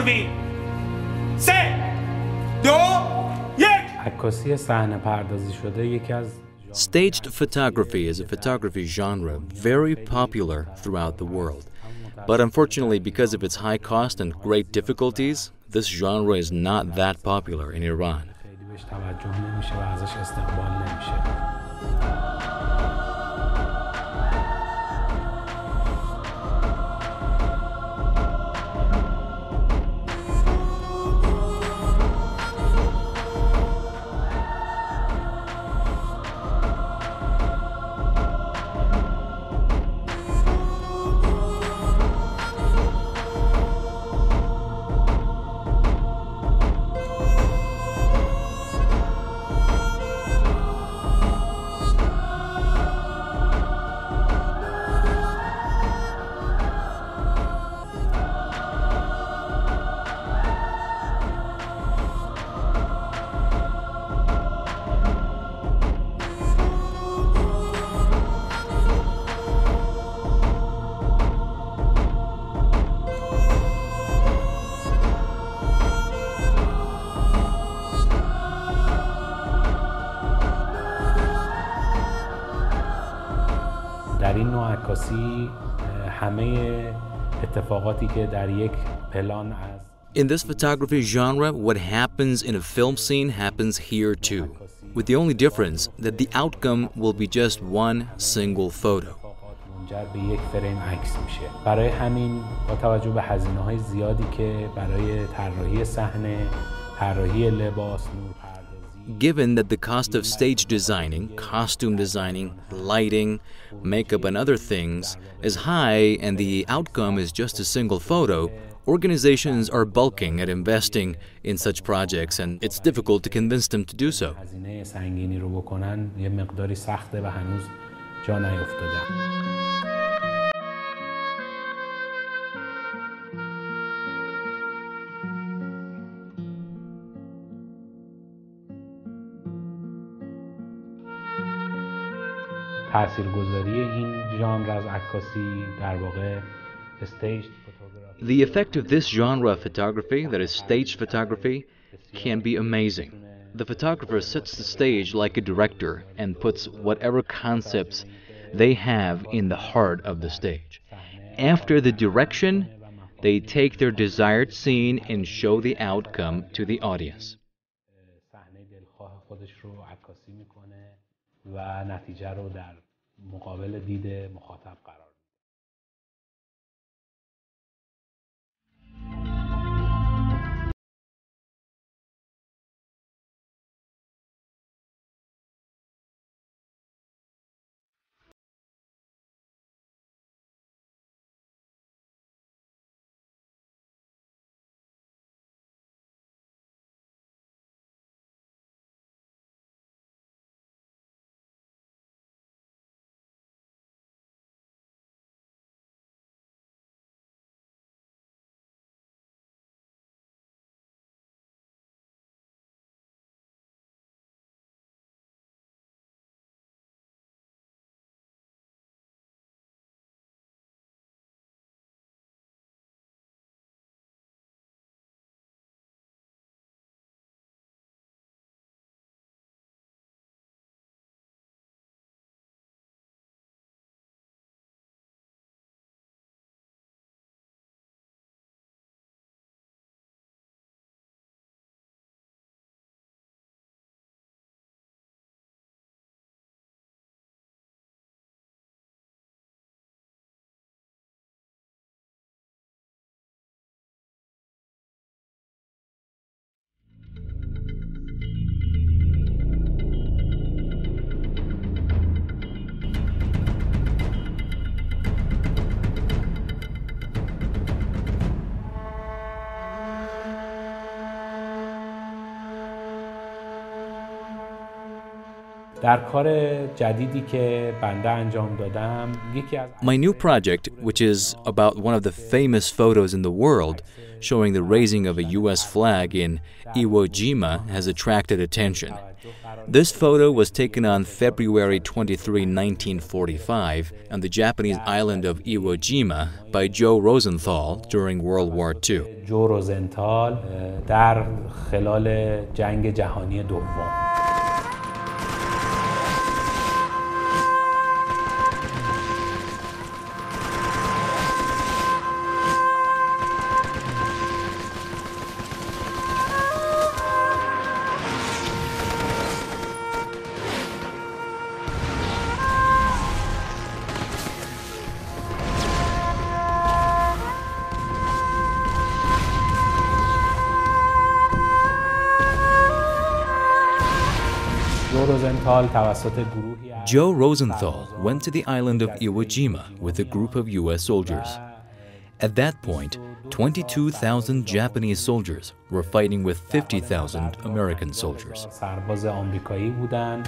شروین 3 2 1 عکاسی صحنه پردازی شده یکی از Staged photography is a photography genre very popular throughout the world. But unfortunately, because of its high cost and great difficulties, this genre is not that popular in Iran. خیلی بهش توجه نمیشه و ازش استقبال نمیشه. در این نوع عکاسی همه اتفاقاتی که در یک پلان از In this photography genre, what happens in a film scene happens here too, with the only difference that the outcome will be just one single photo. منجر به یک فریم عکس میشه. برای همین با توجه به هزینه‌های زیادی که برای طراحی صحنه، طراحی لباس، نورپردازی Given that the cost of stage designing, costume designing, lighting, makeup and other things is high and the outcome is just a single photo, organizations are bulking at investing in such projects and it's difficult to convince them to do so. هزینه سنگینی رو بکنن یه مقداری سخته و هنوز جا نیفتاده. تاثیرگذاری این ژانر از عکاسی در واقع staged photography. The effect of this genre of photography, that is staged photography, can be amazing. The photographer sets the stage like a director and puts whatever concepts they have in the heart of the stage. After the direction, they take their desired scene and show the outcome to the audience. صحنه دلخواه خودش رو عکاسی میکنه و نتیجه رو در مقابل دید مخاطب قرار میده. در کار جدیدی که بنده انجام دادم یکی از My new project, which is about one of the famous photos in the world, showing the raising of a U.S. flag in Iwo Jima, has attracted attention. This photo was taken on February 23, 1945, on the Japanese island of Iwo Jima by Joe Rosenthal during World War II. جو روزنتال در خلال جنگ جهانی دوم. Joe Rosenthal went to the island of Iwo Jima with a group of U.S. soldiers. At that point, 22,000 Japanese soldiers were fighting with 50,000 American soldiers. سرباز آمریکایی بودند.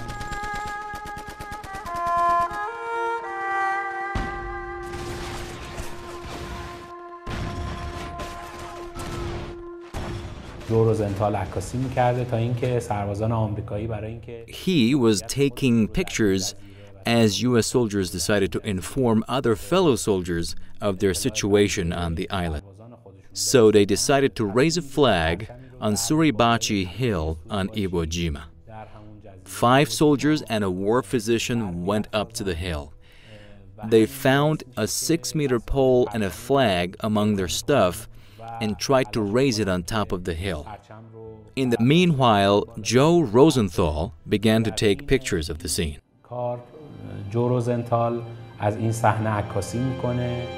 جو روزنتال عکاسی می‌کرده تا اینکه سربازان آمریکایی برای اینکه He was taking pictures as U.S. soldiers decided to inform other fellow soldiers of their situation on the island. So they decided to raise a flag on Suribachi Hill on Iwo Jima. 5 soldiers and a war physician went up to the hill. They found a 6-meter pole and a flag among their stuff and tried to raise it on top of the hill. In the meanwhile, Joe Rosenthal began to take pictures of the scene. جو روزنتال از این صحنه عکاسی میکنه.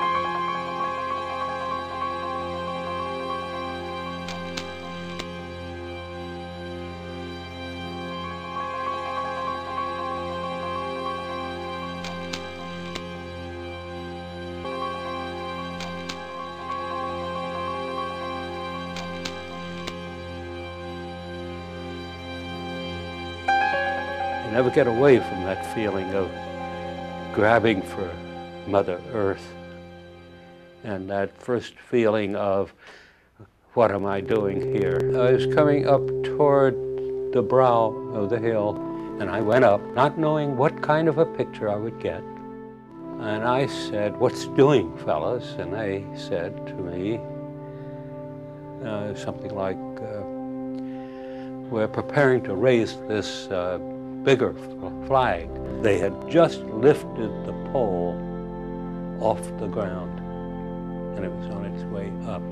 You never get away from that feeling of grabbing for Mother Earth and that first feeling of, what am I doing here? I was coming up toward the brow of the hill, and I went up, not knowing what kind of a picture I would get. And I said, what's doing, fellas? And they said to me something like, we're preparing to raise this bigger flag. They had just lifted the pole off the ground, and it was on its way up.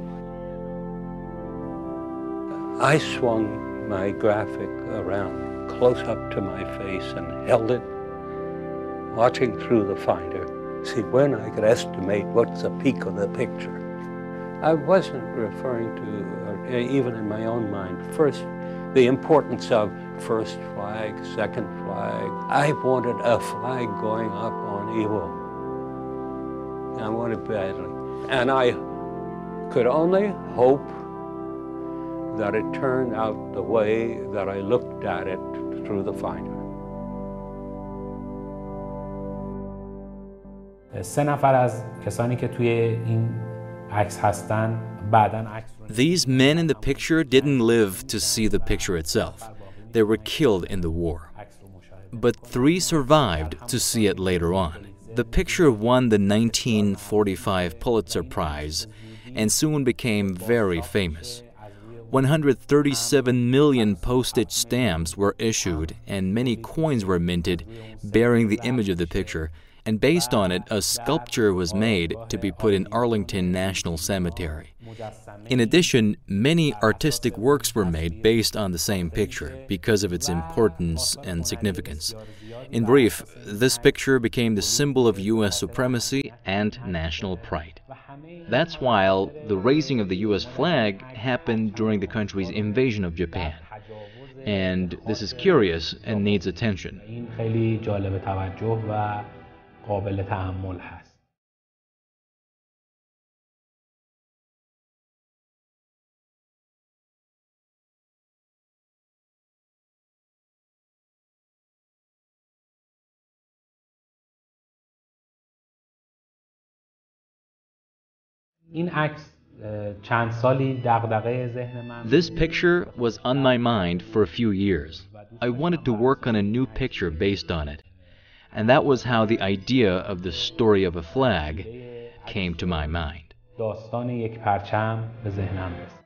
I swung my graphic around close up to my face and held it, watching through the finder, see when I could estimate what's the peak of the picture. I wasn't referring to, even in my own mind, first, the importance of first flag, second flag. I wanted a flag going up on Iwo. I wanted badly. And I could only hope that it turned out the way that I looked at it through the finder. سه نفر از کسانی که توی این عکس هستن بعداً عکس These men in the picture didn't live to see the picture itself. They were killed in the war. But 3 survived to see it later on. The picture won the 1945 Pulitzer Prize and soon became very famous. 137 million postage stamps were issued and many coins were minted bearing the image of the picture, and based on it, a sculpture was made to be put in Arlington National Cemetery. In addition, many artistic works were made based on the same picture because of its importance and significance. In brief, this picture became the symbol of U.S. supremacy and national pride. That's why the raising of the U.S. flag happened during the country's invasion of Japan. And this is curious and needs attention. قابل تأمل هست. این عکس چند سالی دغدغه ذهن من This picture was on my mind for a few years. I wanted to work on a new picture based on it. And that was how the idea of the story of a flag came to my mind. داستان یک پرچم به ذهنم رسید.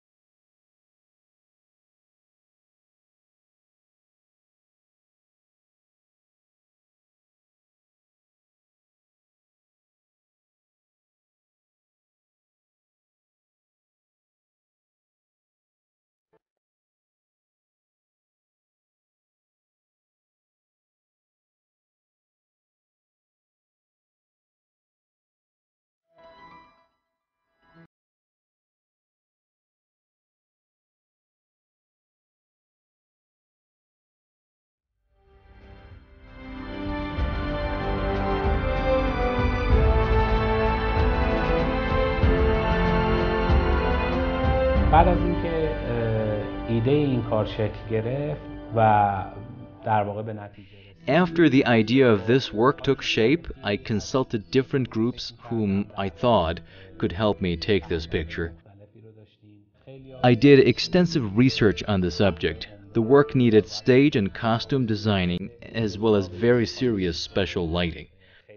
بعد از اینکه ایده این کار شکل گرفت و در واقع به نتیجه رسید. After the idea of this work took shape, I consulted different groups whom I thought could help me take this picture. I did extensive research on the subject. The work needed stage and costume designing as well as very serious special lighting.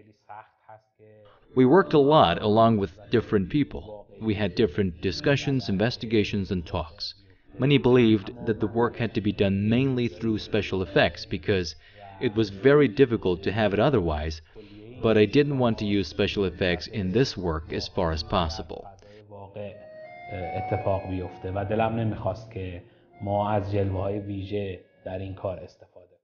We worked a lot along with different people. We had different discussions, investigations, and talks. Many believed that the work had to be done mainly through special effects because it was very difficult to have it otherwise, but I didn't want to use special effects in this work as far as possible. اتفاق بیفته و دلم نمیخواست که ما از جلوه‌های ویژه در این کار استفاده کنیم.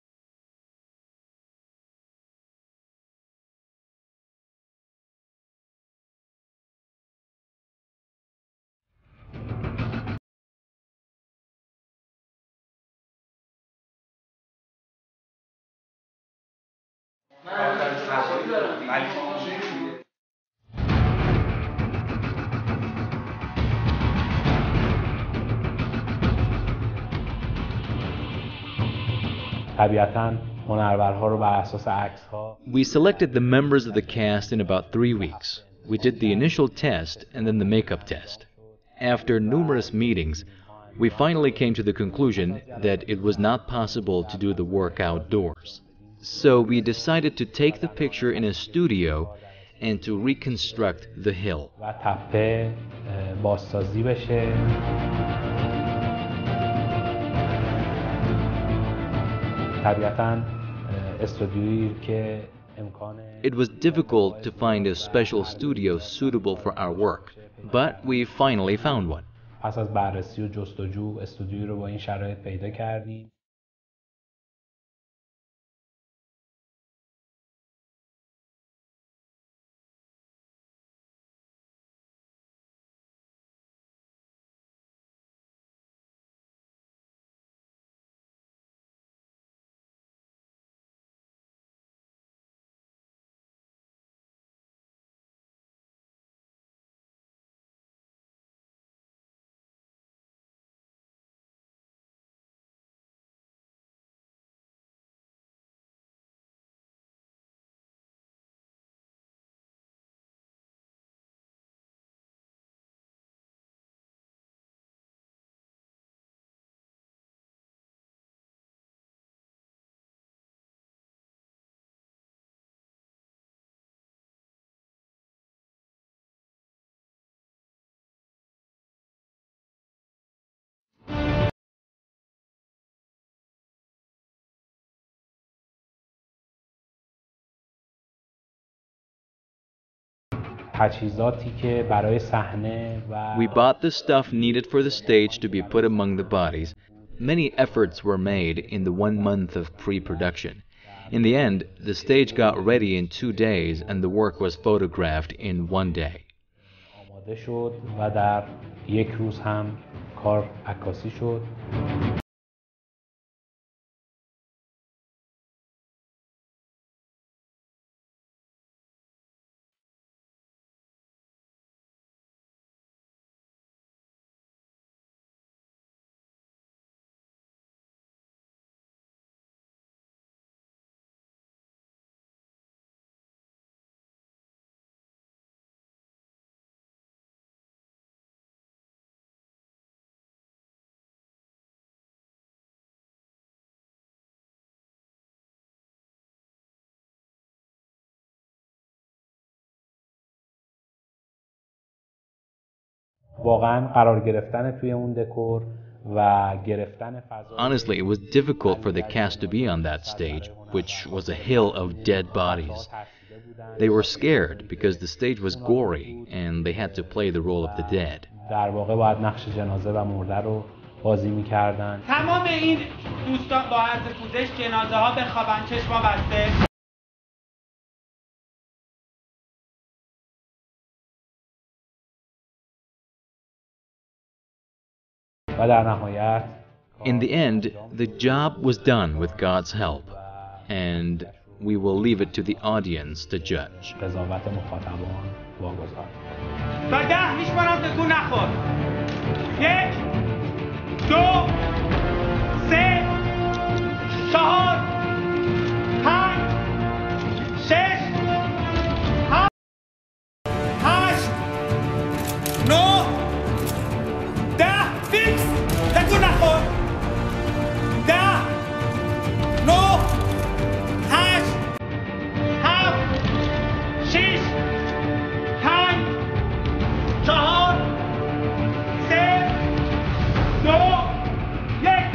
طبیعتاً هنرورها رو بر اساس عکس‌ها We selected the members of the cast in about 3 weeks. We did the initial test and then the makeup test. After numerous meetings, we finally came to the conclusion that it was not possible to do the work outdoors. So we decided to take the picture in a studio and to reconstruct the hill. و تپه بازسازی بشه. طبیعتاً استودیویی که امکان It was difficult to find a special studio suitable for our work, but we finally found one. پس از بررسی و جستجو استودیویی رو با این شرایط پیدا کردیم. تجهیزاتی که برای صحنه و We bought the stuff needed for the stage to be put among the bodies. Many efforts were made in the 1 month of pre-production. In the end, the stage got ready in 2 days and the work was photographed in 1 day. آماده شد و در یک روز هم کار عکاسی شد. واقعا قرار گرفتن توی اون دکور و گرفتن فضا. Honestly, it was difficult for the cast to be on that stage, which was a hill of dead bodies. They were scared because the stage was gory and they had to play the role of the dead. در واقع باید نقش جنازه و مرده رو بازی می‌کردن. تمام این دوستان با عرض پوزش جنازه ها بخوابن چشما بسته. و در نهایت In the end, the job was done with God's help, and we will leave it to the audience to judge. قضاوت مخاطبان واگذار. تا 10 میشمارم تکون نخور. 1 2 3 4 5 6 7 8 9 10 فیکس تکون نخور. 10 9 8 7 6 5 4 3 2 1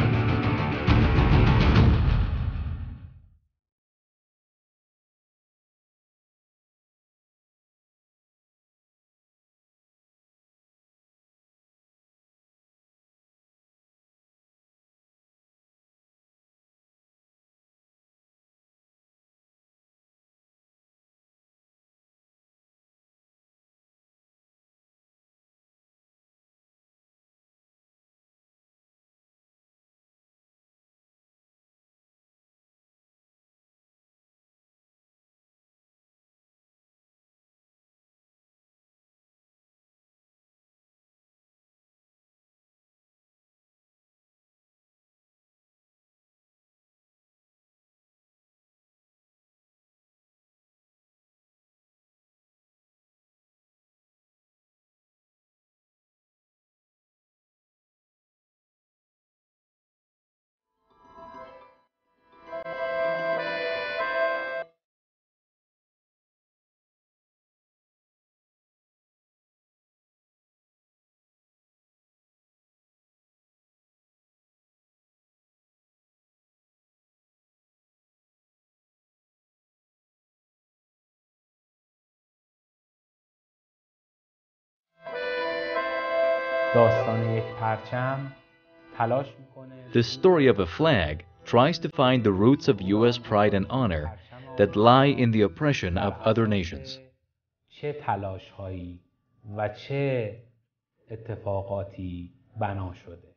داستان یک پرچم تلاش میکنه. The story of a flag tries to find the roots of U.S. pride and honor that lie in the oppression of other nations. چه تلاش هایی و چه اتفاقاتی بنا شده.